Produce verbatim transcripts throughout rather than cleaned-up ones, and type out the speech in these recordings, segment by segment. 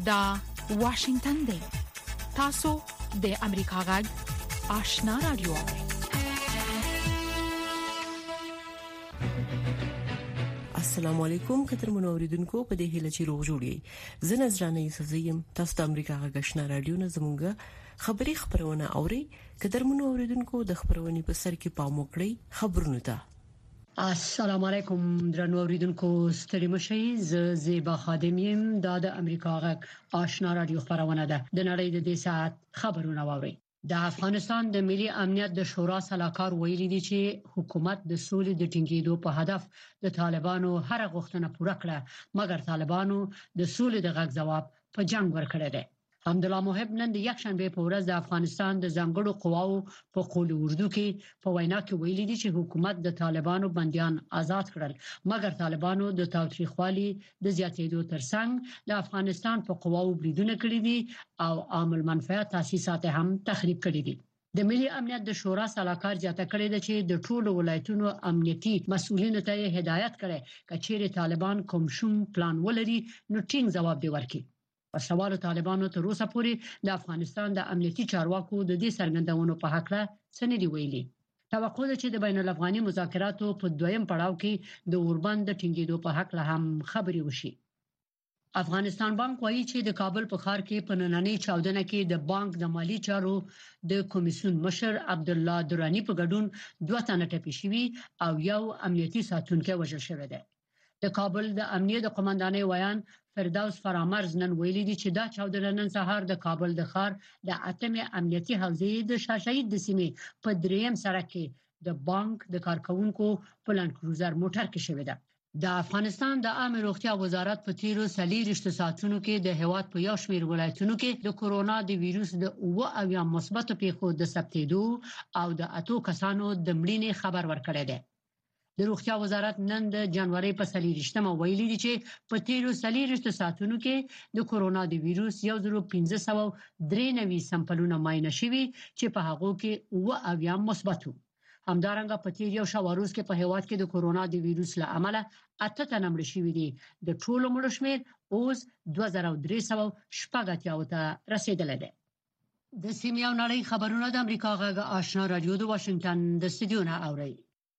دا واشنگتن دی. تاسو د امریکا غږ آشنا رادیو. السلام علیکم کتر منوریدونکو په دې هیله چې روغ جوړی. زه نذرانه یوسفزیم تاسو د امریکا غږ آشنا رادیو نه زمونږه خبری خبرونه اوري. کتر منوریدونکو د خبرونې په سر کې پام وکړئ. خبرونه ده. السلام علیکم درنو اوریدونکو، ستړي مشئ. زه زیبا خادم یم. دا د امریکا غږ آشنا رادیو خبرونه ده. د نړۍ د دې ساعت خبرونه واورئ. د افغانستان د ملي امنیت د شورا سلاکار ویلي دی چې حکومت د سولې د ټینګېدو په هدف د طالبانو هر غوښتنه پوره کړه، مګر طالبانو د سولې د غږ ځواب په جنگ ورکړی دی. حمدالله محب نن د یک شنبه په ورځ د افغانستان د ځانګړو قواو په قول اردو کې په وینا کې ویلي دی چې حکومت د طالبانو بنديان آزاد کړل، مګر طالبانو د تاوتریخوالي د زیاتېدو ترڅنګ د افغانستان په قواو بریدونه کړی دي او عام المنفعه تاسیسات هم تخریب کړی دي. د ملي امنیت د شورا سلاکار جاته کړی دی چې د ټولو ولایتونو امنیتي مسؤلینو ته هدایت کړي چې طالبان کوم شوم پلان ولري نو ټینګ ځواب دی ورکړي. په سوالو طالبانو تر اوسه پورې د افغانستان د امنیتي چارواکو د دې څرګندونو په حق له سندې ویلي. توقع ده چې د بین الافغاني مذاکراتو په دویم پړاو کې د اوربند د ټینګېدو په حق له هم خبري وشي. افغانستان بانک وایي چې د کابل په ښار کې په نننۍ چاودنه کې د بانک د مالی چارو د کمیسیون مشر عبد الله درانی په ګډون دوه تنه ټپي شوي او یو امنیتي ساتونکی وژل شوی دی. د کابل د امنیت د قومندانۍ ویان فردوس فرامرز نن ویلي دي چې دا چاودنه نن سهار د کابل د ښار د اتمې امنیتي حوزې د شاشهید د سیمې په دریم سړک کې د بانک د کارکونکو په لانډ کروزر موټر کې شوې ده. د افغانستان د عامه روغتیا وزارت په تیرو څلوېښت ساعتونو کې د هیواد په یو شمېر ولایتونو کې د کورونا د وایروس د اوه اویا مثبت پیښو د ثبتېدو او د اتو کسانو د مړینې خبر ورکړی دی. د روغتیا وزارت نن د جنوري په څلوېښتمه ویلي دی چې په تیرو څلوېښت ساعتونو کې د کورونا د وایروس یو زر پنځه سوه درې نوي سمپلونه معاینه شوي چې په هغو کې اوه اویا مثبت وو. همدارنګه په تیر یو شاو روز کې په هیواد کې د کورونا د وایروس له امله اته تنه مړ شوي دي. د ټولو مړو شمېر اوس دوه زره درې سوه شپږ اتیا ته رسیدلی دی. د سیمې او نړۍ خبرونه د امریکا غږ آشنا رادیو د واشنگټن د استودیو نه اوري.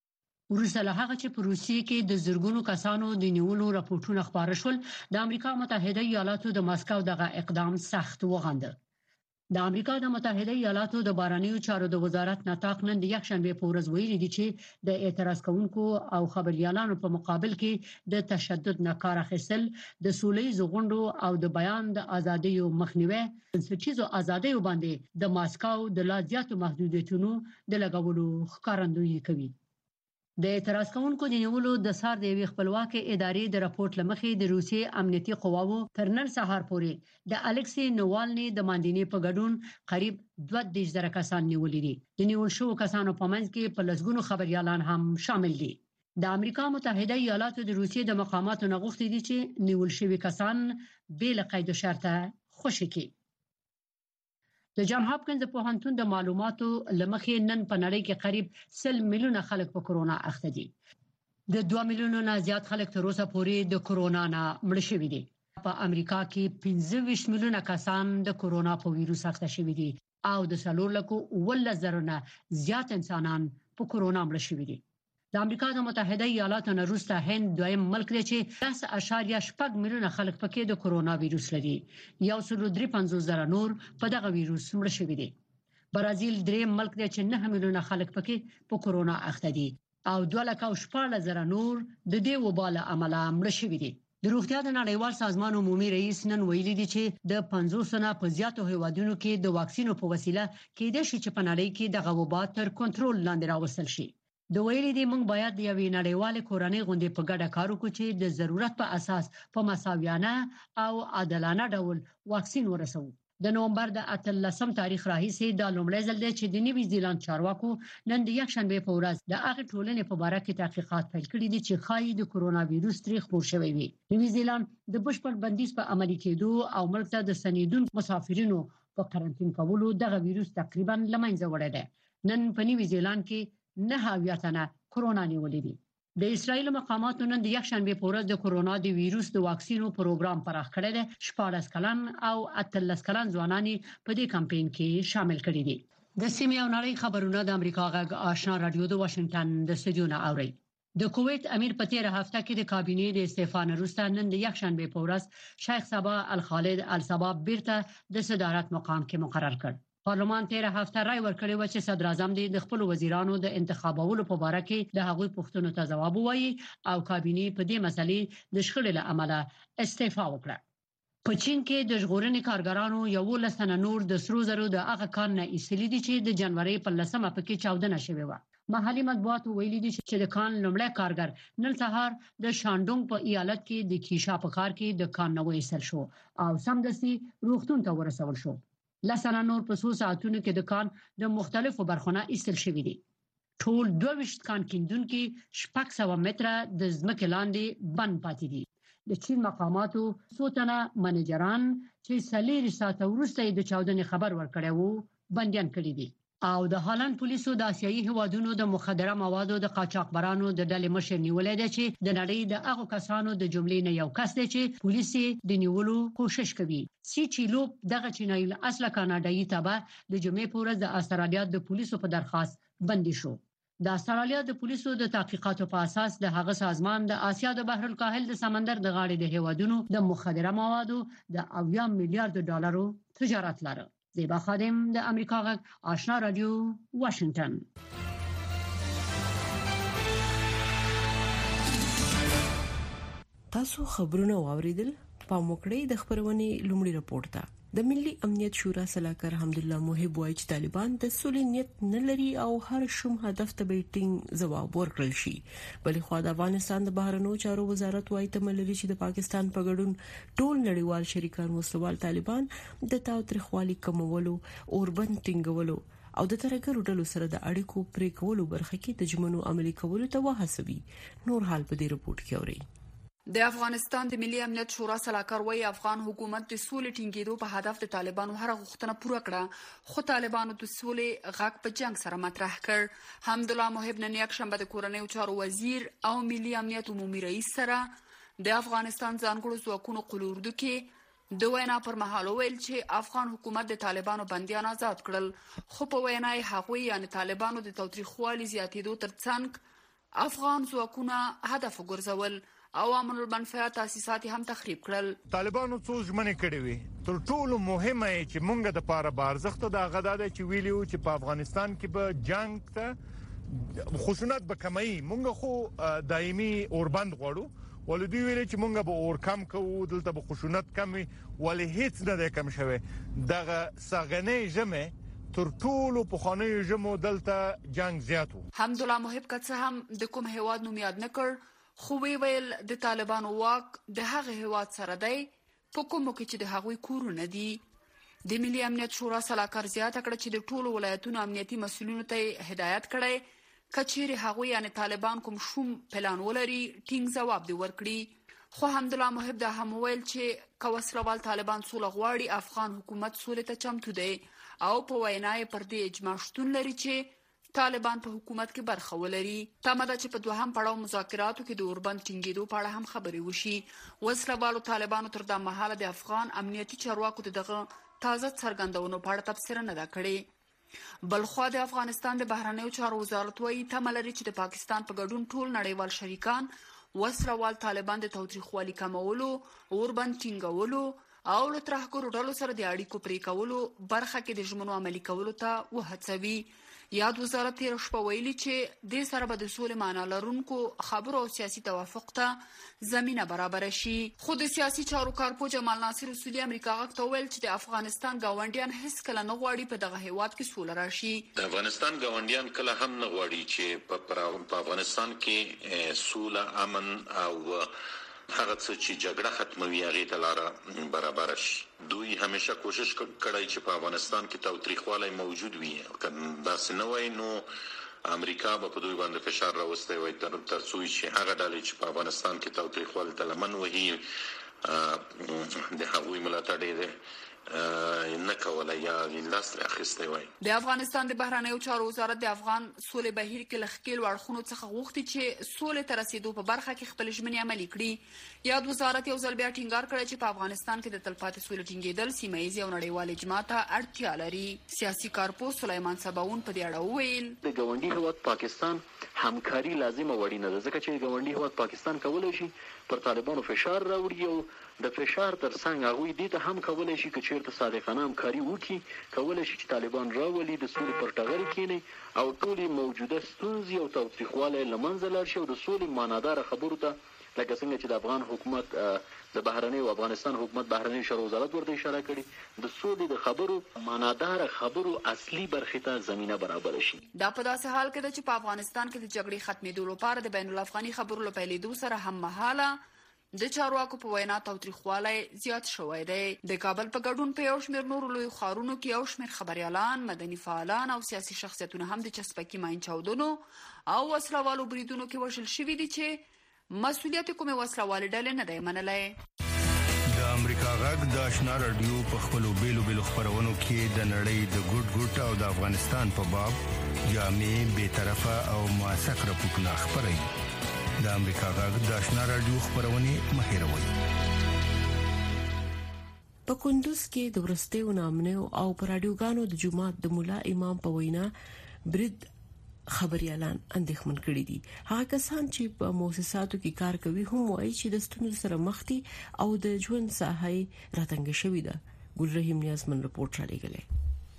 وروسته له هغه چې په روسیې کې د زرګونو کسانو د نیولو راپورټونه خبره شول، د امریکا متحده ایالاتو د ماسکو دغه اقدام سخت وغنده. د امریکا د متحده ایالاتو د بهرنیو چارو د وزارت نطاق نن د یک شنبه په ورځ ویلي دی چې د اعتراض کوونکو او خبريالانو په مقابل کې د تشدد نه کار اخیستل، د سوله‌ییزو غونډو او د بیان د ازادۍ مخنیوي بنسټیزو ازادۍ باندې د ماسکو د لا زیاتو محدودیتونو د لګولو ښکارندویي کوي. د اعتراض کوونکو د نیولو د سار د یوې خپلواکې ادارې د راپورټ لمخې د روسیې امنیتي قواوو تر نن سهار پورې د الکسی نووالني د ماندینې په ګډون قریب دوه دېرش زره کسان نیولي دي. د نیول شوو کسانو په منځ کې په لسګونو خبريالان هم شامل دي. د امریکا متحده ایالاتو د روسیې د مقاماتو نه غوښتي دي چې نیول شوي کسان بې له قید او شرطه خوشي کړي. د جان هاپکینز پوهنتون د معلوماتو لمخې نن په نړۍ کې قریب سل میلیونه خلک په کورونا اخته دي. د دوه میلیونو نه زیات خلک تر اوسه پورې د کورونا نه مړ شوي دي. په امریکا کې پنځه ویشت میلیونه کسان د کورونا په وایروس اخته شوي دي او د څلور لکو اوولس زره نه زیات انسانان په کورونا مړ شوي دي. د امریکا د متحده ایالاتو نه وروسته هند دویم ملک دی چې لس اعشاریه شپږ میلیونه خلک پکې د کورونا وایروس لري. یو سل درې پنځوس زره نور په دغه وایروس مړ شوي دي. برازیل دریم ملک دی چې نه میلیونه خلک پکې په کورونا اخته دي او دوه لکه شپږ زره نور د دې وبا له امله مړ شوي دي. د روغتیا د نړیوال سازمان عمومي رئیس نن ویلي دی چې د پنځوس نه په زیاتو هیوادونو کې د واکسینو په وسیله کېدای شي چې په نړۍ کې دغه وبا تر کنټرول لاندې راوستل شي. د ویلي دی موږ باید د یوې نړیوالې کورنۍ غونډې په ګډه کار وکړو چې د ضرورت په اساس په مساویانه او عادلانه ډول واکسین ورسوو. د نومبر د اتلسم تاریخ راهیسې دا لومړی ځل دی چې د نیوزی زیلاند چارواکو نن د یک شنبه په ورځ د هغه ټولنې په اړه کې تحقیقات پیل کړي دي چې ښایي د کورونا وایروس تری خپور شوی وي. نیوزی زیلاند د بشپړ بندیز په عملي کېدو او ملک ته د سنیدونکو مسافرینو په قرنطین کولو دغه وایروس تقریبا لمنځه وړی دی. نن په نیوزی زیلاند کې نه اویا تنه کورونا نیولې دي. د اسرایل مقاماتو نن د یکشنبه په ورځ د کورونا د وایروس د واکسینو پروګرام پراخ کړی دی. شپږ کلن او اتلس کلن ځوانان په دې کمپاین کې شامل کړي دي. د سیمې او نړۍ خبرونه د امریکا غږ آشنا رادیو د واشنگټن د استودیو نه اوري. د کویت امیر په تیر هفته کې د کابینې د استعفا وروسته نن د یکشنبه په ورځ شیخ صباح الخالد الصباح بیرته د صدارت مقام کې مقرر کړ. پارلمان تیر هفته رائے ورکړی و چې صدر اعظم د خپل وزیرانو د انتخابولو په اړه کې د هغوی پوښتنو ته ځواب ووایي او کابینې په دې مسلې د شخړې له امله استعفا وکړه. په چین کې د ژغورنې کارګرانو یو لسنه نور د سرو زرو د هغه کان نه ایستلي دي چې د جنوري په لسمه پکې چاودنه شوې و. محلي مطبوعاتو ویلي دي چې د کان لومړی کارګر نن سهار د شاندونګ په ایالت کې د کیشا په ښار کې د کان نه وایستل شو او سمدستي روغتون ته ورسول شو. لسنه نور په څو ساعتونو کې د کان د مختلفو برخونو ایستل شوې دي. ټول دوه ویشت کان کیندونکو شپږ سوه متره د ځمکې لاندې بند پاتې دي. د چین مقاماتو سوتنه منیجران چې سلیری ساعت وروسته د چاودنې خبر ورکړی وو بنديان کړي دي. او د هالند پولیسو د آسیایي هوادونو د مخدره موادو د قاچاقبرانو د ډلې مشر نیولې ده چې د نړۍ د هغو کسانو د جملې نه یو کس دی چې پولیس د نیولو کوشش کوي. سی چیلو دغه چینایي اصله کاناډایي تبع د جمعې په ورځ د استرالیا د پولیسو په درخواست بندي شو. د استرالیا د پولیسو د تحقیقاتو په اساس د هغه سازمان د آسیا د بحر الکاهل د سمندر د غاړې د هوادونو د مخدره موادو د اویا میلیارډ ډالرو تجارت لري. زیبا خادم د امریکا غږ آشنا رادیو واشنگټن. تاسو خبرونه واوریدل. په موکړې د خبرونې لومړی راپور ته د ملي امنیت شورا سلاکار حمدالله موحب وایي چې طالبان د سولې نیت نه لري او هر شوم هدف ته بیټینګ جواب ورکړل شي. بلې خو د افغانستان د بهرنیو چارو وزارت وایي ته ملي چې د پاکستان په ګډون ټول نړیوال شریکان وسوال طالبان د تاوتریخوالي کمولو اوربند ټینګولو او د ترګرو ډلو سره د اړیکو پرې کولو برخه کې د جمنو عملي کولو ته وهڅوي. نور حال په دې رپورت کې اوري. د افغانستان د ملي امنیت شورا سلاکار وایي افغان حکومت د سولې ټینګېدو په هدف د طالبانو هر غوښتنه پوره کړه خو طالبانو د سولې غږ په جنگ سره مطرح کړ. حمدالله موحب نن یکشنبه د کورنیو چارو وزیر او ملي امنیت عمومي رئیس سره د افغانستان ځانګړو ځواکونو قلوردو کې د وینا پر مهال ویل چې افغان حکومت د طالبانو بنديان آزاد کړل خو په وینا یې هغوی یعنی طالبانو د تاوتریخوالي زیاتېدو ترڅنګ افغان ځواکونه هدف وګرځول او امن المنفعه تاسیسات هم تخریب کړل. طالبانو څو ژمنې کړې وي تر ټولو مهمه چې مونږ د پاره بارزخت د غداده چې ویلیو چې په افغانستان کې به جنگ ته خشونت به کمای مونږ خو دایمي اوربند غواړو ولودي ویل چې مونږ به اور کم کوو دلته به خشونت کمي ولې هیڅ نه ده کم شوی. دغه ساغنې جمع تر ټولو په خانه جمع دلته جنگ زیاتو. حمدالله موحب کڅ هم د کوم هواد نوم یاد نکړ خو ویل د طالبانو واک د هغه هواد سره دی په کومو کې چې د هغوی کورونه دي. د ملي امنیت شورا سلاکار زیاته کړه چې د ټولو ولایتونو امنیتي مسؤلینو ته هدایت کړي کچېره هغوی یعنی طالبان کوم شوم پلان ولري ټینګ جواب دی ورکړي. خو حمدالله موحب د هم ویل چې کوسلوال طالبان سوله غواړي افغان حکومت سولې ته چمتو دی او په وینای پر دې اجماع شتون لري چې طالبان په حکومت کې برخه ولري. تماده چې په دوهم پړاو مذاکراتو کې د اوربند ټینګېدو په اړه هم خبرې وشي. وسلوالو طالبانو تر دا مهاله د افغان امنیتي چارواکو دغه تازه څرګندونو په اړه تبصره نه ده کړې. بلخو د افغانستان د بهرنیو چارو وزارت وایي تمه لري چې د پاکستان په ګډون ټول نړیوال شریکان وسلوال طالبان د تاوتریخوالي کمولو اوربند ټینګولو او له ترهګرو ډلو سره د اړیکو پرې کولو برخه کې د ژمنو عملي کولو ته وهڅوي. یاد وزارت تیر شپه ویلي چې د سره به د سولې معنا لرونکو خبرو او سیاسي توافق ته زمينه برابر شي. خو د سیاسي چارو کارپو جمال ناصر اصولي امریکا غږ ته ویل چې د افغانستان گاونډیان هیڅ کله نه غواړي په دغه هیواد کې سوله راشي. د افغانستان گاونډیان کله هم نه غواړي چې په افغانستان کې سوله امن او هغه څه چې جګړه ختموي هغه ته لار برابر شي. دوی همیشه کوشش کړی چې په افغانستان کې تاوتریخوالی موجود وي. دا سنوي نو امریکا په دوی باندې فشار راوستي وي تر څو چې هغه ډلې چې په افغانستان کې تاوتریخوالی ته لمن وهي د هغوی ملاتړ نه کوله یا لاس راخسته وای. د افغانستان د بهرنیو چارو وزارت د افغان سولې بهیر کې لخکېل وړخونو څخه غوښتي چې سولې تر رسیدو په برخه کې خپل ژمنې عملي کړي. یاد وزارت یو ځل بیا ټینګار کړی چې په افغانستان کې د تلپاتې سولې ټینګېدل سیمه ییز او نړیوال اجماع ته اړتیا لري. سیاسي کارپوه سلیمان سباون په دې اړه وویل د ګاونډي هیواد پاکستان همکاري لازمه وړینه ده، ځکه چې ګاونډي هیواد پاکستان کولای شي پر طالبانو فشار راوړي او د فشار ترڅنګ هغه دې ته هم کولای شي چې چیرته صادقانه همکاري وکړي، کولای شي چې طالبان راولي د سولې پر ټغر کېني او ټولې موجوده ستونزې او تاوتریخوالی له منځه لاړ شي او د سولې معناداره خبرو ته لکه څنګه چې د افغان حکومت د بهرنیو او افغانستان حکومت بهرنیو چارو وزارت ورته اشاره کړې د سولې د خبرو معناداره خبرو اصلي برخې ته زمينه برابر شي. دا په داسې حال کې ده چې په افغانستان کې د جګړې ختمېدو لپاره د بین الافغاني خبرو له پیلېدو سره هم مهاله د چارواکو په وینا تاوتریخوالی زیات شوی دی. د کابل په ګډون په یو شمېر نورو لویو ښارونو کې یو شمېر خبریالان، مدني فعالان او سیاسي شخصیتونه هم د چسپکي ماین چاودنو او وسلوالو بریدونو کې وژل شوي دي چې مسؤلیت کومې وسلوالې ډلې نه دی منلی. د امریکا غږ د آشنا رادیو په خپلو بیلو بیلو خبرونو کې د نړۍ د ګوټ ګوټ او د افغانستان په باب جامع، بېطرفه او موثق راپورټونه خپروي. د امریکا غږ د آشنا رادیو خبرونه مهیروي. په کندوز کې د ورستیو نامنو او پر رادیوګانو د جمعات د مولا امام په وینا برید خبريالان اندېښمن کړي دي. هغه کسان چې په مؤسساتو کې کار کوي هم وایي چې د ستونزو سره مخ دي او د ژوند ساحه راتنګ شوې ده. ګل رحیم نیازمن رپورټ را لګلې.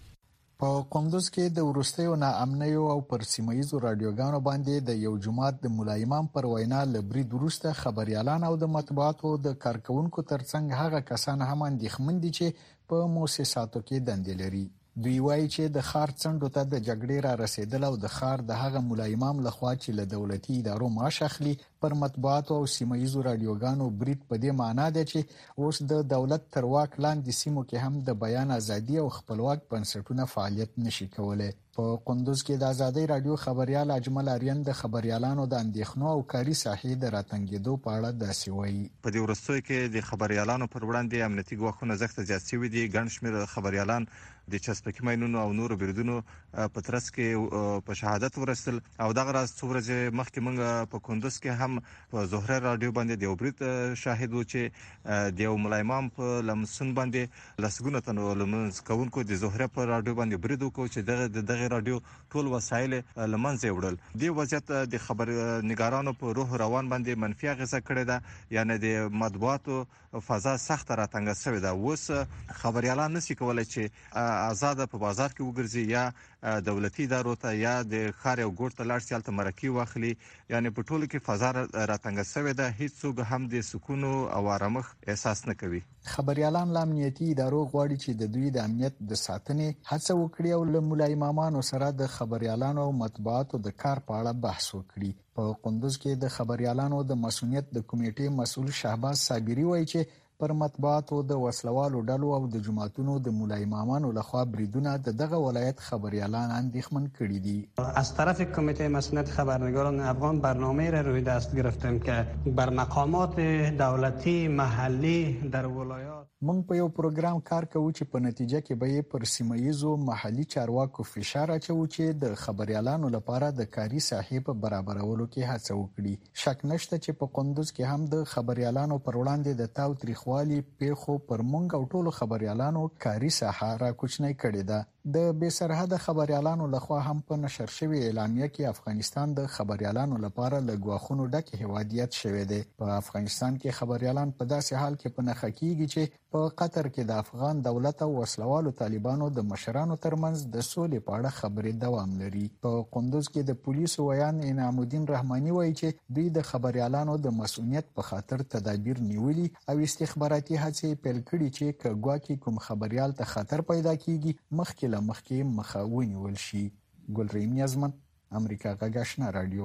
په کندوز کې د ورستیو ناامنیو او پر سیمایزو رادیوګانو باندې د یو جمعات د مولا امام پر وینا لبري درسته خبريالان او د مطبوعاتو د کارکونکو ترڅنګ هغه کسان هم اندېښمن دي چې په مؤسساتو کې دندې لري. دوی وایي چې د خار څنډو ته د جګړې را رسیدل او د خار د هغه مولا امام لخوا چې له دولتي ادارو معاش اخلي پر مطبوعاتو او سیمایزو رادیوګانو برید په دې معنی ده چې اوس د دولت تر واک لاندې سیمو کې هم د بیان ازادي او خپلواک بنسټونه فعالیت نشي کولای. په کندوز کې د ازادي رادیو خبريال اجمل اریان د خبريالانو د اندېښنو او کاري ساحې د راتنګېدو په اړه داسې وایي. په دې ورستیو کې د خبريالانو پر وړاندې امنیتي ګواښونه زغت زیات شوي دي. ګڼ شمېر خبريالان د چسپکي ماینونو او نورو بریدونو په ترڅ کې په شهادت ورسل او دغه راز څو ورځې مخکې موږ په کندوز کې هم په زهره رادیو باندې د یو برید شاهد و چې د یو مولا امام په لمسون باندې لسګونه تنو لمنځ کوونکو د زهره په رادیو باندې برید وکړ چې دغه دغه رادیو ټول وسایل لمنځه وړل. د وضعیت د خبر نگارانو په روح روان باندې منفي اغیزه کړې ده، یعنی د مطبوعاتو فضا سخت راتنګ شوې ده. اوس خبريالان نشي کولای چې آزاد په بازار کې وګرځي یا دولتي ادارو ته یا د خار او ګوټ ته لاړ شي البته مرکي واخلي، یعنی په ټولو کې فضا راتنګ شوې ده. هیڅوک هم د سکون او آرامښ احساس نه کوي. خبريالان له امنیتي ادارو غواړي چې د دوی د امنیت د ساتنې هڅه وکړي او له مولا امامانو سره د خبريالانو او مطبوعاتو د کار په اړه بحث وکړي. په کندوز کې د خبريالانو د مسؤلیت د کمیټې مسؤل شهباز صابری وایي چې پر مطبوعاتو د وسلوالو ډلو او د جماعتونو د مولا امامانو لخوا بریدونه د دغه ولایت خبريالان اندېښمن کړي دي. از طرف کمیته مسئولیت خبرنگاران افغان برنامه را روی دست گرفتیم که بر مقامات دولتی محلی در ولایات موږ په یو پروګرام کار کوو چې په نتیجه کې به پر سیمایزو محلي چارواکو فشار اچوي چې د خبريالانو لپاره د کاري ساحې په برابرولو کې هڅه وکړي. شک نشته چې په کندوز کې هم د خبريالانو پر وړاندې د تاوتریخوالي پیښو پر موږ او ټولو خبريالانو کاري ساحه را کوچنۍ کړې ده. د بې سرحده خبريالانو لخوا هم په نشر شوی اعلامیه کې افغانستان د خبريالانو لپاره له ګواښونو ډک هیوادیت شوی دی. په افغانستان کې خبريالان په داسې حال کې په نخښه کېږي چې په قطر کې د افغان دولت او وسلوالو طالبانو د مشرانو ترمنځ د سولې په اړه خبرې دوام لري. په کندوز کې د پولیسو ویان انعام الدین رحماني وایي چې دوی د خبريالانو د مسؤلیت په خاطر تدابیر نیولي او استخباراتي هڅې پیل کړي چې کګواکي کوم خبريال ته خطر پیدا کیږي مخکې له مخکې مخه ونیول شي. ګل رحیم نیازمن امریکا غږ آشنا رادیو.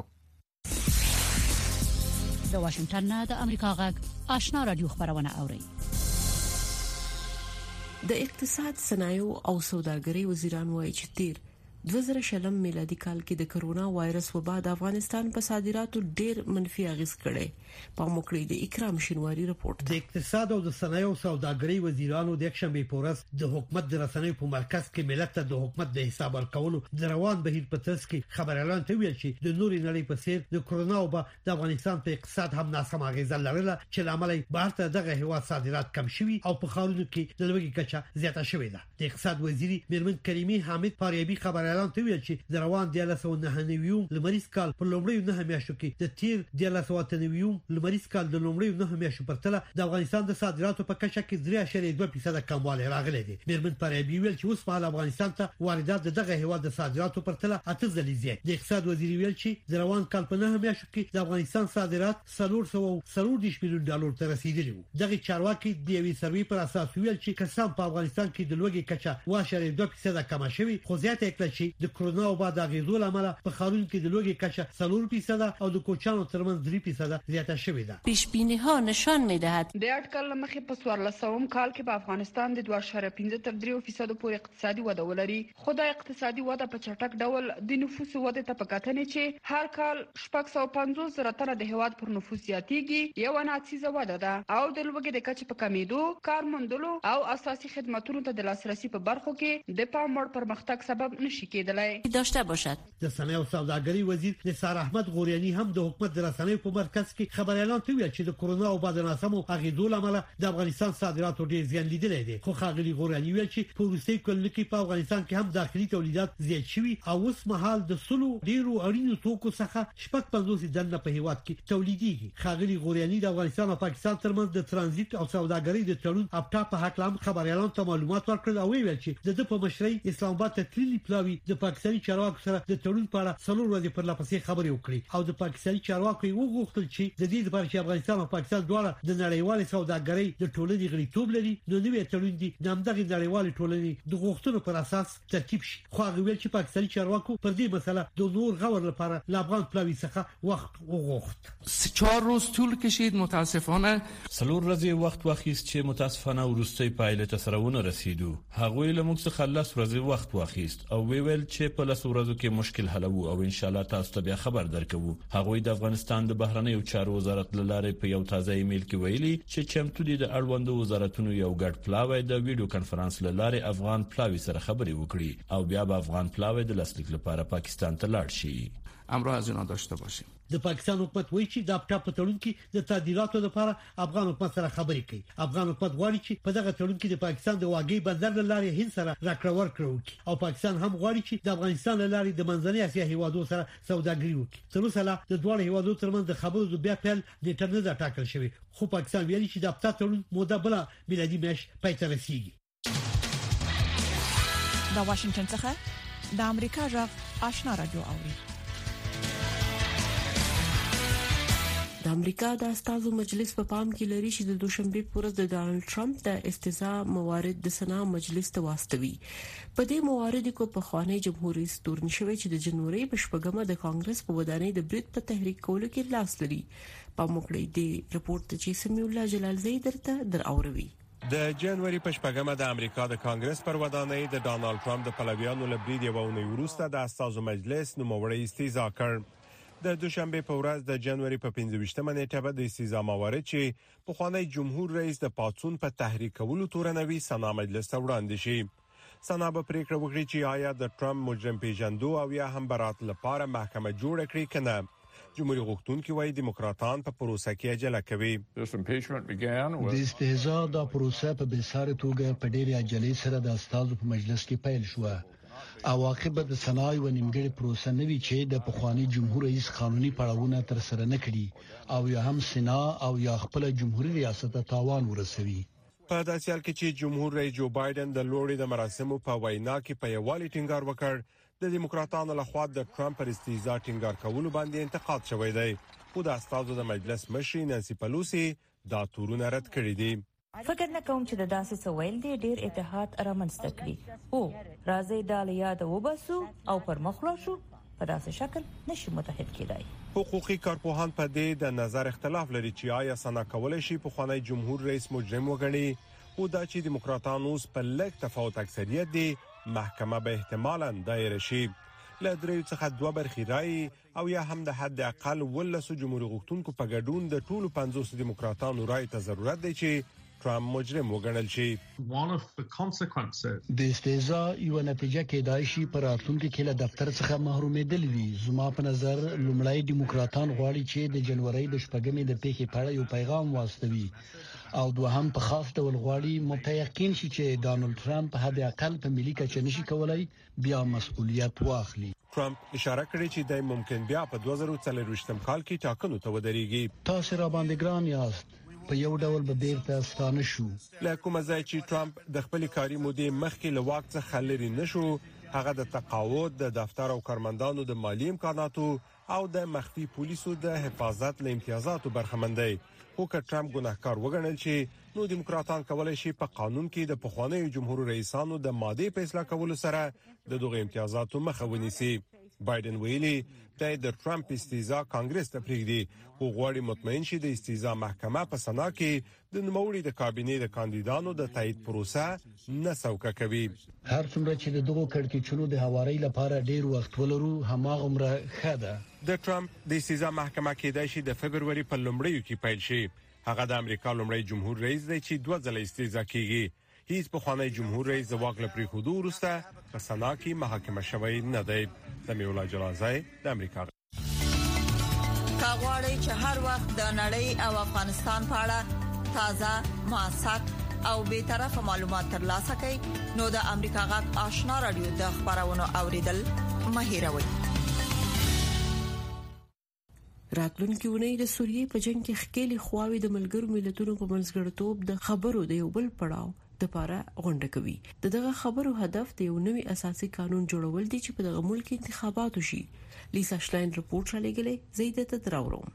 د واشنگټن نه د امریکا غږ آشنا رادیو خبرونه اوري. د اقتصاد، صنایع او سوداګرۍ وزیران وایي چې تیر دوه زره شلم میلادي کال کې د کرونا وایرس وبا د افغانستان په صادراتو ډېر منفي اغیز کړي په موکړې د اکرام شینواری رپورت د اقتصاد او د صنایع او سوداګرۍ وزیرانو د یکشنبه په ورځ د حکومت د رسنیو په مرکز کې ملت ته د حکومت د حساب ورکولو د روان بهیر په ترڅ کې خبر اعلان ته ویل چې د نوري نړۍ په څیر د کرونا وبا د افغانستان په اقتصاد هم ناسم اغیز لرله چې لامل یې بهر ته دغه هیواد صادرات کم شوي او په خاورونو کې د لوګي کچه زیاته شوې ده. د اقتصاد وزیر میرمن کریمي حامد فاریابي خبر اعلان ته ویل چې د روان د لسو نه نویوم لمریز کال په لومړی نه میاشتو کې د تیر د لسو ته نویوم لمریز کال د لومړی نه میاشتو پرتله د افغانستان د صادراتو په کچه کې درې اعشاریه دوه فیصد کموالی راغلی دی. میرمن فاریابي ویل چې اوس په افغانستان ته واردات دغه هیواد د صادراتو پرتله اته ځلې زیات. د اقتصاد وزیر ویل چې د روان کال په نه میاشتو کې د افغانستان صادرات څلور سوه میلیون ډالر ته رسیدلی وو. دغه چارواکي د یوې سروې پر اساس ویل چې کسان په افغانستان کې د لوګي کچه واشه دوه فیصد کم شوی، خو زیاته کړل چې د کرونا وبا د غیزو لامل په خارون کې د لوګي کچه څلور فیصد او د کوچانو ترمنځ درې فیصد زیاته شوې ده. پیشبینی ها نشان می‌دهد د اټکل مخې په څوارلسم کال کې په افغانستان د دوه اعشاریه پنځه تر درې فیصد پورې اقتصادي وده ولري. خو د اقتصادي وده په چټک ډول د نفوس وده ته پکاتنه چې هر کال شپږ سوه پنځوس زره تنه د هواد پر نفوس زیاتېږي، یو ناڅیزه وده ده او د لوګي د کچې په کمیدو، کار موندلو او اساسي خدماتو ته د لاسرسي په برخو کې د پام وړ پرمختګ سبب نشي کېدلی داشته باشد. د صنایع او سوداګرۍ وزیر نثار احمد غوریانی هم د حکومت د رسنیو په مرکز کې خبر اعلان کوي چې د کرونا او بعد ناسمو اغیزو لامل د افغانستان صادراتو ډېر زیان لیدلی دی. خو ښاغلي غوریانی ویل چې په وروستي کلونو کې په افغانستان کې هم داخلي تولیدات زیات شوي او اوس مهال د سلو ډیرو اړینو توکو څخه شپږ پنځوس دنه په هیواد کې تولیدېږي. ښاغلي غوریانی د افغانستان او پاکستان ترمنځ د ترانزیت او سوداګرۍ د تړون اپټا په حق لام خبر اعلان ته معلومات ورکړل او ویل چې د په مشرۍ اسلام آباد ته تللی پلاوی د پاکستاني چارواکو سره د تړون په اړه څلور ورځې پر لپسې خبرې وکړي او د پاکستاني چارواکو یې وغوښتل چې د دې لپاره چې افغانستان او پاکستان دواړه د نړیوال سوداګرۍ د ټولنې غړیتوب لري نو نوې تړون دي د همدغه نړیوال ټولنې د غوښتنو پر اساس ترتیب شي. خو هغه ویل چې پاکستاني چارواکو پر دې مسله د نور غور لپاره له افغان پلاوی څخه وخت وغوښت. چهار روز طول کشید متاسفانه څلور ورځې وخت واخیست چې متاسفانه وروستي پایله ته سره ونه رسیدو. هغوی له موږ څخه لس ورځې وخت واخیست او ویل چې په لس ورځو کې مشکل حلوو او ان شاء الله تاسو ته بیا خبر درکوو. هغوی د افغانستان د بهرنیو چارو وزارت له لارې په یو تازه ایمیل کې ویلي چې چمتو دي د اړوندو وزارتونو یو ګډ پلاوی د ویډیو کانفرنس له لارې افغان پلاوی سره خبرې وکړي او بیا به افغان پلاوی د لاسلیک لپاره پاکستان ته لاړ شي. امر از اینا داشته باشیم. د پاکستان حکومت وایي چې د اپټا په تړون کې د تعدیلاتو لپاره افغان حکومت سره خبرې کوي. افغان حکومت غواړي چې په دغه تړون کې د پاکستان د واګي بندر له لارې هند سره راکړه ورکړه وکړي او پاکستان هم غواړي چې د افغانستان له لارې د منځنۍ اسیا هیوادو سره سوداګري وکړي. تر اوسه لا د دوه هیوادو ترمنځ د خبرو د بیا پیل نیټه نه ده ټاکل شوې، خو پاکستان ویلي چې د اپټا تړون موده بل میلادي میاشت پای ته رسیږي. د واشنگټن څخه د امریکا جغ آشنا رادیو اوري. د امریکا د استازو مجلس په پام کې لري چې د دوشنبه پورز د ډانلډ ټرمپ د استیزا موارد د سنا مجلس ته واستوي. په دې موارد کو په خوانی جمهوریت رئیس تورن شوی چې د جنوري په شپږمه د کانګرس په ودانۍ د برید په تحریک کولو کې لاس لري. په موکړې دی رپورت چې سمي الله جلال زئی درته در اوروي. د جنوري په شپږمه د امریکا د کانګرس پر ودانۍ د ډانلډ ټرمپ د پلویانو لبرید یو ونې وروسته د استازو مجلس نوموړی استیزا کړ. د دوشنبه په ورځ د جنوري په پنځه ویشتمه نیټه به د استیزا موارد چې په خوانی جمهور رئیس د پاتون په تحریک کولو تورنوي سنا مجلس ته وړاندې شي. سنا به پریکړه وکړي چې آیا د ټرمپ مجرم پیژندو او یا هم برات لپاره محکمه جوړ کړي کنه. جمهوریت غوښتونکي وايي دیموکراتان په پروسه کې عجله کوي. د استهزاء د پروسه په بساره توګه په ډېرې عجلې سره د استازو په مجلس کې پیل شو. عواقب د صنایع و نیمګړي پروسه نوي چې د پخوانی جمهور رئیس قانوني پړاوونه تر سره نه کړي او یا هم سنا او یا خپل جمهوریت ریاست ته تاوان ورسوي. په داسې حال کې چې جمهور رئیس جو بایدن د لوړې د مراسمو په وینا کې په یوالي ټینګار وکړ، د دیموکراتانو لخوا د ټرمپ پر استیزا ټینګار کولو باندې انتقاد شوی دی. خو د استازو د مجلس مشر نانسی پلوسی دا تورونه رد کړی دي. فکر نه کوم چې د داسې سویل دی ډیر اتحاد رامنځته کړي او راځي د یاد وباسو او پر مخ شو په داسې شکل نشي متحد کېدای. حقوقي کارپوهان په دې د نظر اختلاف لري چې آیا سنا کولای شي په خوانی جمهور رئیس مجرم وګڼي او دا چې دیموکراتانو اوس په لږ تفاوت اکثریت دي محکمه به احتمالاً دایر شي. له دریو څخه دوه برخې رایې او یا هم د حد اقل ولسو جمهوریت غوښتونکو په ګډون د ټولو پنځوس دیموکراتانو رای ته ضرورت دی چې ټرمپ مجرم وګڼل شي. د استهزاء یو نتیجه کېدای شي پر راتلونکي کې له دفتر څخه محرومېدل وي. زما په نظر لومړی دیموکراتان غواړي چې د جنوري د شپږمې د پیښې په اړه یو پیغام واستوي او دوهم په خاص ډول غواړي متيقن شي چې ډانلډ ټرمپ په حد اقل په ملي کچه نشي کولای بیا مسؤلیت واخلي. ټرمپ اشاره کړې چې د ممکن بیا په دوه زره څلورویشتم کال کې ټاکنو ته ودرېږي. تاسو را باندې ګران یاست. په یو ډول به بیرته ستانه شو. له کومه ځای چې ټرمپ د خپل کاري مودې مخکې له واک څخه لري نشو، هغه د تقاعد، د دفتر او کارمندانو د مالی امکاناتو او د مخفي پولیسو د حفاظت له امتیازاتو برخمن دی. خو که ټرمپ ګناهکار وګڼل شي نو دیموکراتان کولای شي په قانون کې د پخوانیو جمهور رئیسانو د ماده فیصله کولو سره د دغه امتیازاتو مخه ونیسي. بایدن ویلي د ټرمپ استهزاء کانګرس ته پریږدي خو غواړي مطمئن شي د استهزاء محکمه په سنا کې د نوموړي د کابینې د کاندیدانو د تایید پروسه نه څوکه کوي. هر څومره چې د دغو کړکېچونو د هواري لپاره ډیر وخت ولرو هماغومره ښه ده. د ټرمپ د استهزاء محکمه کېدای شي د فبرवरी په لومړیو کې پیل شي. هغه د امریکا لومړی جمهور رئیس دی چې دوه ځله استهزاء کیږي. هیڅ پخوانی جمهور رئیس د واک لپاره خودو ورسته په سنا کې محاکمه شوی نه دی. سمیع الله جلالزای د امریکا. کاغوري چې هر وخت د نړۍ او افغانستان په اړه تازه موثق او به طرفه معلومات ترلاسه کړئ نو د امریکا غږ آشنا رادیو د خبرونو اوریدل مهیروي. راتلونکي ونې د سوریې په جنگ کې خکېلي خواوې د ملګرو ملتونو په منځګړیتوب د خبرو د یو بل پړاو د لپاره غونډه کوي. دغه خبرو هدف د یو نوي اساسي قانون جوړول دي چې په دغه ملک انتخابات وشي. لیسا شلاین رپورت را لګلې زیاده ته دراوړم.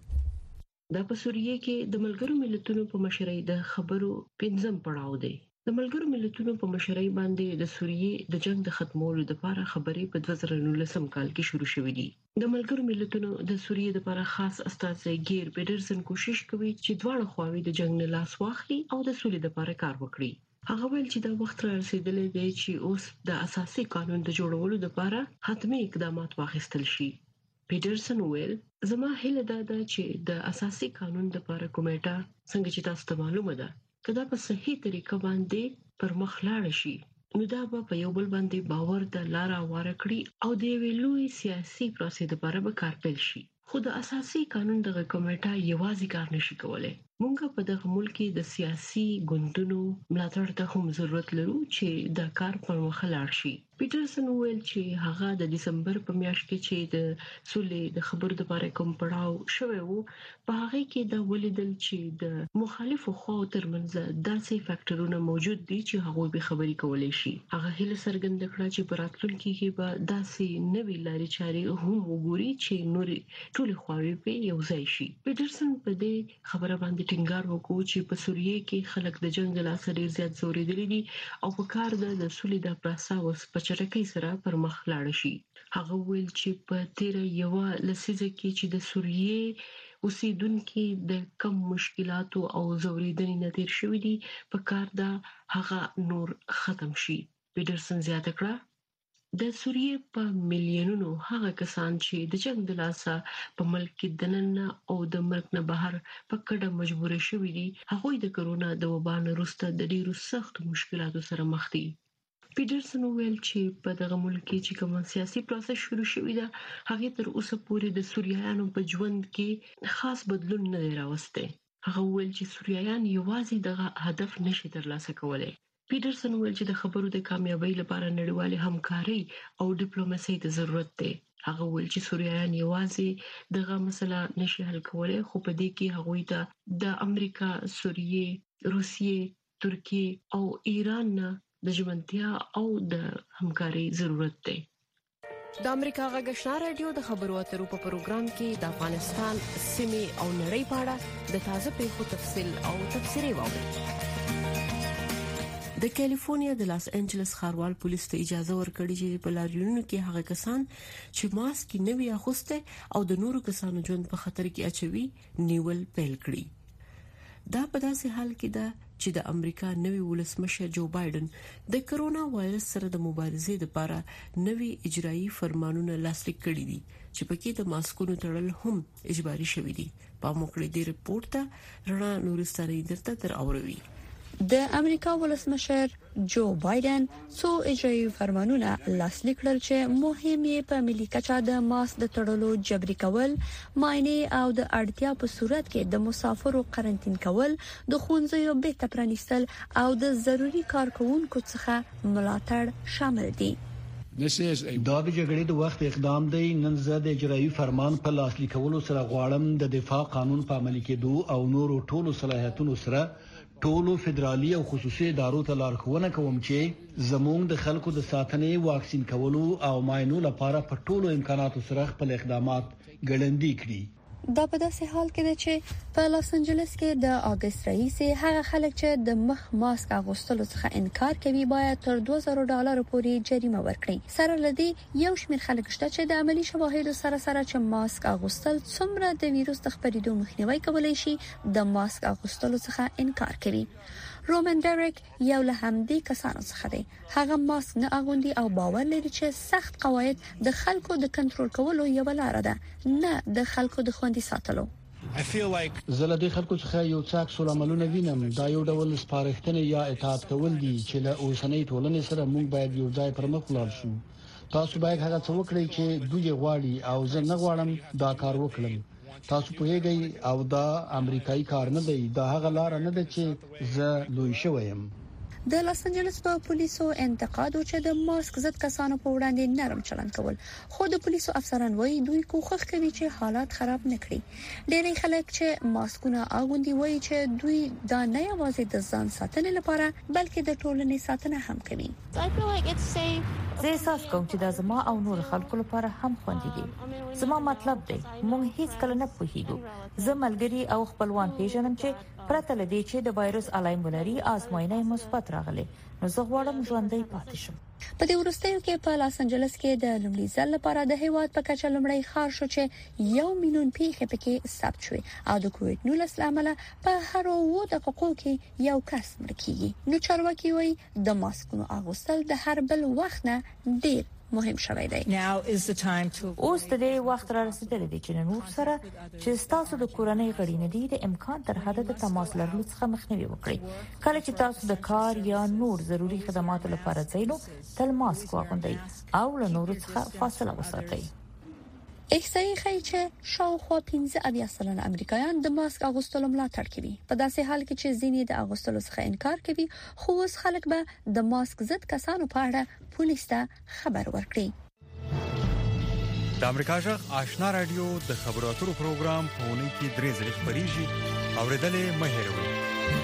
د سوریې کې د ملګرو ملتونو په مشرۍ د خبرو پنځم پړاو دی. د ملګرو ملتونو په مشرۍ باندې د سوریې د جنگ د ختمولو لپاره خبرې په دوه زره نولسم کال کې شروع شوې دي. د ملګرو ملتونو د سوریې لپاره خاص استازی ګیر پیټرسن کوشش کوي چې دواړه خواوې د جنگ نه لاس واخلي او د سولې لپاره کار وکړي. هغه ویل چې د وخت را رسیدلې دی چې اوس د اساسي قانون د جوړولو لپاره حتمي اقدامات واخیستل شي. پیټرسن ویل زما هیله ده چې د اساسي قانون لپاره کمیټه څنګه چې تاسو ته معلومه ده کله په صحیح طریقه باندې پر مخ لاړ شي نو دا به په یو بل باندې باور د لار واره کړی او د ویلوي سیاسي پروسې لپاره به کار پیل شي. خو د اساسي قانون دغه کمیټه یوازې کار نشي کولای. مونږ په دغه ملک کې د سیاسي ګوندونو ملاتړ ته هم ضرورت لرو چې دا کار پر مخ لاړ شي. پیټرسن ویل چې هغه د دسمبر په میاشت کې چې د سولې د خبرو لپاره کوم پړاو شوی وو په هغه کې دا ولیدل چې د مخالفو خواو ترمنځ داسې فاکټورونه موجود دي چې هغه به خبري کولای شي. هغه هله څرګند کړه چې په راتلونکي کې به داسې نوې لارې چارې هم وګوري چې نور ټول خواوې په یو ځای شي. پیټرسن په دې خبره باندې ټینګار وکړ چې په سوریې کې خلک د جنگ له اثر زیات زورېدلي دي او په کار د سولې د پروسه په چټکۍ سره پر مخ لاړ شي. هغه ویل چې په تیر یو لسیزه کې چې د سوریې اوسیدونکو د کم مشکلاتو او زورېدنې نتیر شوې دي په کار دا هغه نور ختم شي. پیټرسن زیاته کړه د سوریې په میلیونونو هغه کسان چې د جنگ د لاسه په ملک کې دننه او د ملک نه بهر په کډه مجبور شوي دي هغه د کرونا د وبا نه وروسته د ډیرو سخت مشکلاتو سره مخ دي. پیټرسن ویل چې په دغه ملک کې چې کوم سیاسي پروسس شروع شوی دی هغه تر اوسه پورې د سوریایانو په ژوند کې خاص بدلون نه راوسته. هغه ویل چې سوریایان یوازې دغه هدف نشي ترلاسه کولای. پیټرسن ویل چې د خبرو د کامیابی لپاره نړیوال همکاري او ډیپلوماسي ته ضرورت دی. هغه ویل چې سوریایان یوازې دغه مسله نشي حل کولای خو په دې کې هغوی ته د امریکا، سوریې، روسیې، ترکیه او ایران نه د ژمنتیا او د همکاري ضرورت دی. د امریکا غږ آشنا رادیو د خبرو اترو په پروګرام کې د افغانستان سیمه او نړۍ په اړه د تازه پیښو تفصیل او تفسیري واوري. د کیلیفورنیا د لاس انجلس ښاروال پولیس ته اجازه ورکړې چې په لاریونونو کې هغه کسان چې ماسک نه وي اغوسته او د نورو کسانو ژوند په خطر کې اچوي نیول پیل کړي. دا په داسې حال کې ده چې د امریکا نوی ولسمشر جو بایدن د کرونا وایرس سره د مبارزې لپاره نوی اجرایی فرمانونه لاسلیک کړي دي چې پکې د ماسکونو تړل هم اجباري شوی دي. په موکړې د ریپورت ته رڼا نورستاني درته تر اوروي. د امریکا ولسمشر جو بایدن څو اجرایی فرمانونه لاسلیک کړل چې مهم یې په ملي کچه د ماسک د تړلو جبري کول، ماینه او د اړتیا په صورت کې د مسافرو قرنټین کول، د ښوونځیو بیرته پرانیستل او د ضروري کارکونکو څخه ملاتړ شامل دي. دا د جګړې د وخت اقدام دی. نن زه د اجرایی فرمان په لاسلیکولو سره غواړم د دفاع قانون په عملي کېدو او نورو ټولو صلاحیتونو سره ټولو فدرالي او خصوصي ادارو ته لارښوونه کوم چې زموږ د خلکو د ساتنې، واکسین کولو او معاینو لپاره په ټولو امکاناتو سره خپل اقدامات ګړندي کړي. دا په داسې حال کې ده چې په لاس انجلس کې د اگست رئیس هغه خلک چې د مخ ماسک اغوستلو څخه انکار کوي باید تر دوه زره ډالر پورې جریمه ورکړي. سره لدی یو شمېر خلک شته چې د عملی شواهدو سره سره چې ماسک اغوستل څومره د وایرس د خپرېدو مخنیوي کولای شي د ماسک اغوستلو څخه انکار کوي. رومن ډایرک یو له همدې کسانو څخه دی. هغه ماسک نه اغوندي او باور لري چې سخت قواعد د خلکو د کنټرول کولو یو لار ده، نه د خلکو د خوندي ساتلو. زه له دې خلکو څخه یو څه عکس العملونه وینم. دا یو ډول سپارښتنه یا اطاعت کول دي چې له اوسنۍ ټولنې سره موږ باید یو ځای پر مخ ولاړ شو. تاسو باید هغه څه وکړئ چې دوی غواړي او زه نه غواړم دا کار وکړم. تاسو پوهیږئ او دا امریکایي کار نه دی. دا هغه لار نه ده چې زه لوی شوم. د لاس انجلس په پولیسو انتقاد او چې د ماسک ضد کسانو په وړاندې نرم چلند کول، خو د پولیسو افسران وایي دوی کوښښ کوي چې حالات خراب نه کړي. ډېری خلک چې ماسکونه اغوندي وایي چې دوی دا نه یوازې د ځان ساتنې لپاره بلکې د ټولنې ساتنه هم کوي. زه احساس کوم چې دا زما او نور خلکو لپاره هم خوندي دي. زما مطلب دی موږ هیڅ کله نه پوهیږو. زه ملګری او خپلوان پیژنم چې پرته لدی چې د وایرس علائم ولري آزموینه مثبت راغلي، نو زه غواړم ژوندۍ پاتې شم. په دې وروستیو کې په لاس انجلس کې د لومړي ځل لپاره د هیواد په کچه لومړی ښار شو چې یو میلیون پیښې پکې ثبت شوې او د کووډ نولس لامل په هر اوو دقیقو کې یو کس مړ کیږي. نو چارواکي وایي د ماسکونو اغوستل د هر بل وخت نه ډیر مهم شوی دی. اوس د دې وخت را رسیدلی دی چې نور سره چې تاسو د کورنۍ غړي نه دي د امکان تر حده د تماس لرلو څخه مخنیوي وکړئ. کله چې تاسو د کار یا نور ضروري خدماتو لپاره ځئ نو تل ماسک واغوندئ او له نورو څخه فاصله وساتئ. احصایې ښیي چې شاوخوا پنځه اویا سلنه امریکایان د ماسک اغوستلو ملاتړ کوي. په داسې حال کې چې ځینې د اغوستلو څخه انکار کوي، خو اوس خلک به د ماسک ضد کسانو په اړه پولیس ته خبر ورکړي. د امریکا جغ آشنا رادیو د خبرو اترو پروګرام په اونۍ کې درې ځلې خبريږي. اوریدلې مه هېروئ.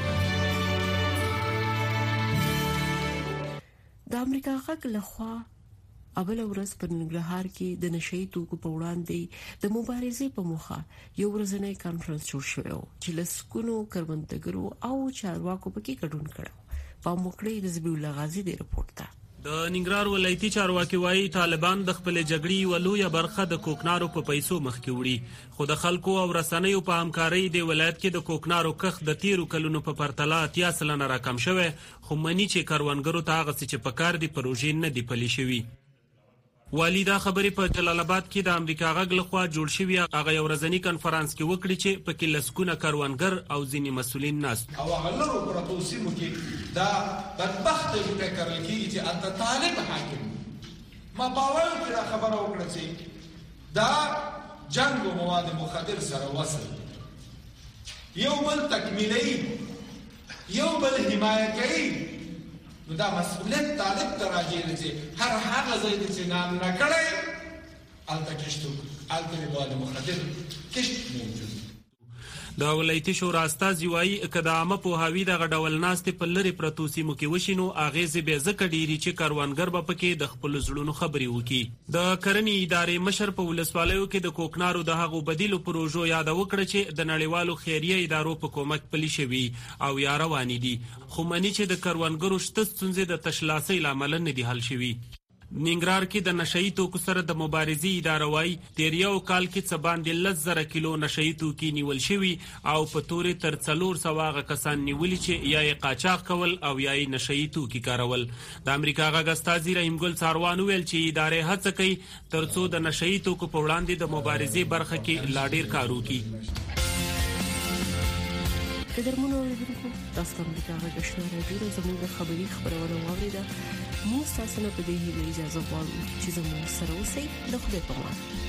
د امریکا غږ لخوا اول ورځ په ننګرهار کې د نشئی توکو په وړاندې د مبارزې په موخه یو ورځنی کانفرنس جوړ شوی چې لسکونو کروندګرو او چارواکو پکې ګډون کړو. په موکړې د زبیح الله غازی د رپورت ته د ننګرهار ولایتي چارواکي وایي طالبان د خپل جګړې ولویه برخه د کوکنارو په پیسو مخ کې وړي، خو د خلکو او رسنیو په همکارۍ د ولایت کې د کوکنارو کښ د تیرو کلونو په پرتله اتیا سلنه راکم شوی، خو منی چې کروندګرو ته هغه څه چې په کار دي پروژې نه دی پلي شوی. والی دا خبرې په جلال آباد کې د امریکا غږ لخوا جوړ شوی هغه یو ورځنی کانفرنس کې وکړي چې په کې لسکونه کروندګر او ځینې مسولین ناست او هغه لرو پروتو سیمو کې دا بدبخت ګټه کړل کېږي چې انت طالب حاکم ما باور کړه خبره وکړه چې دا جنگ او مواد مخدر سره وصل یو بل تکمیلي یو بل حمایت کوي. نو دا مسؤلیت طالب ته راځي چې هر هغه ځای چې نام نه کړی الته کشتو الته د مواد مخدر کشت موجود. د ولایتي شورا استازي وایي که د عامه پوهاوي دغه ډول ناستې په لرې پرتو سیمو کې وشي نو اغېزې به ځکه ډېري چې کروندګر به پکې د خپلو زړونو خبرې وکړي. د کرنې ادارې مشر په ولسوالیو کې د کوکنارو د هغو بدیلو پروژو یاد وکړه چې د نړیوالو خیریه ادارو په کومک پلي شوي او یا روانې دي، خو مني چې د کروندګرو شته ستونزې د تشلاسۍ له امله نه دي حل شوي. ننګرهار کې د نشئی توکو سره د مبارزې اداره وايي تیر یو کال کې څه باندې لس زره کیلو نشئی توکي نیول شوي او په تورې تر څلور سوه کسان نیولي چې یا یې قاچاق کول او یا یې نشئی توکي کارول. د امریکا غږ استاذ رحیم ګل څاروان ویل چې ادارې هڅه کوي ترڅو د نشئی توکو په وړاندې د مبارزې برخه کې لا ډیر کار وکړي. قدرمنو اوریدونکو تاسو د امریکا غږ آشنا رادیو زموږ خبري خبرونه واوریده. مو تاسو نه په دې هیله اجازه غواړم چې زموږ سره اوسئ. د خدای په امان.